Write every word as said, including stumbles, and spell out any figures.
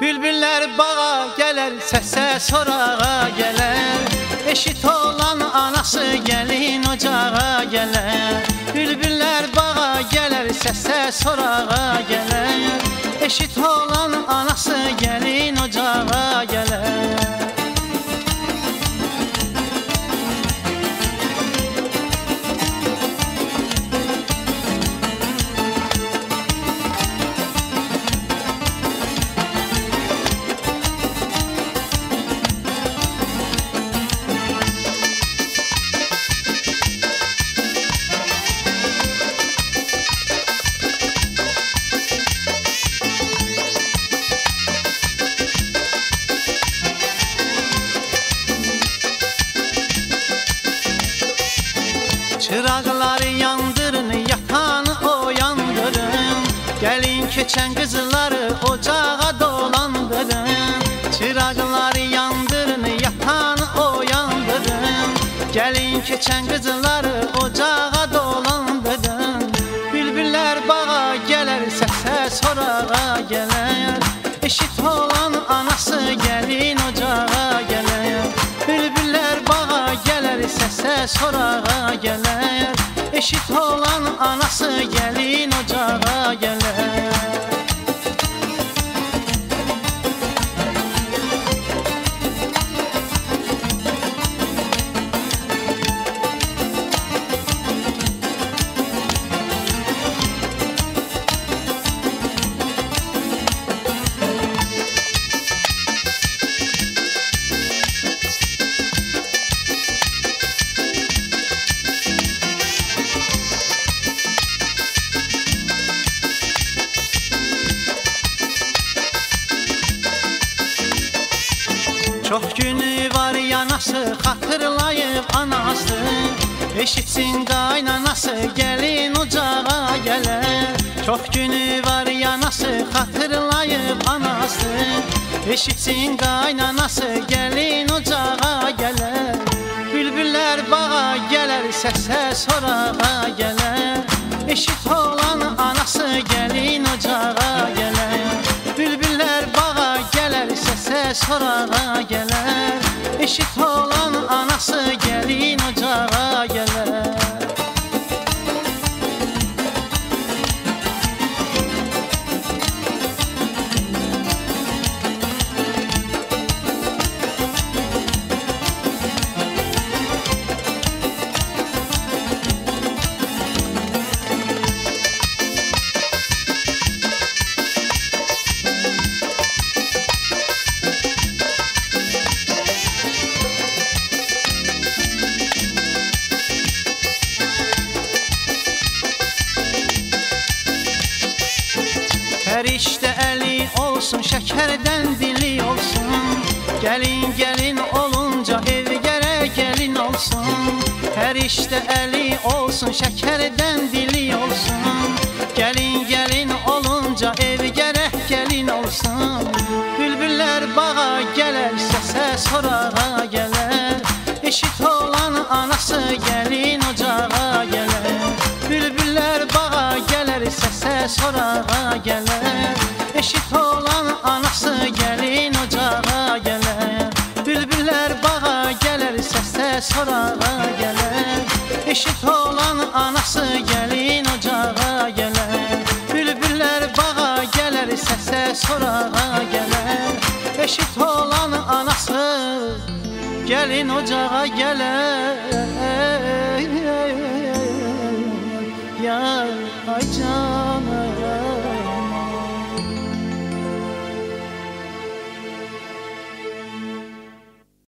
Bülbüller bağa gələr, səsə sorağa gələr. Eşit olan anası gəlin ocağa gələr. Bülbüller bağa gələr, səsə sorağa gələr. Eşit olan anası gəlin ocağa gələr. Çıraqları yandırın, yatanı oyandırın. Gəlin keçən qızları ocağa dolandırın. Çıraqları yandırın, yatanı oyandırın. Gəlin keçən qızları ocağa dolandırın. Bülbüller bağa gələr, səsə sorağa gələr. Eşit olan anası gəlin ocağa gələr. Bülbüller bağa gələr, səsə sorağa gələr. Eşit olan anası gəlin ocağa gələr. Çok günü var yanası, hatırlayıp anası. Eşitsin qaynanası, gəlin ocağa gələr. Çok günü var yanası, hatırlayıp anası. Eşitsin qaynanası, gəlin ocağa gələr. Bülbüller bağa gələr, səsə sorağa gələr. Eşit olan anası, gəlin ocağa gələr. Bülbüller bağa gələr, səsə sorağa gələr. Eşit olan anası gəlin ocağa gələr. Her işte eli olsun, şekerden dili olsun. Gelin gelin olunca ev gerek gelin olsun. Her işte eli olsun, şekerden dili olsun. Gelin gelin olunca ev gerek gelin olsun. Bülbüller bağa gelir, səsə sorağa gelir. Eşit olan anası gelin ocağa gelir. Bülbüller bağa gelir, səsə sorağa gelir. Eşit olan anası gelin ocağa gelir. Bülbüller bağa gelir, səsə sorağa gelir. Eşit olan anası gelin ocağa gelir. Bülbüller bağa gelir, səsə sorağa gelir. Eşit olan anası gelin ocağa gelir.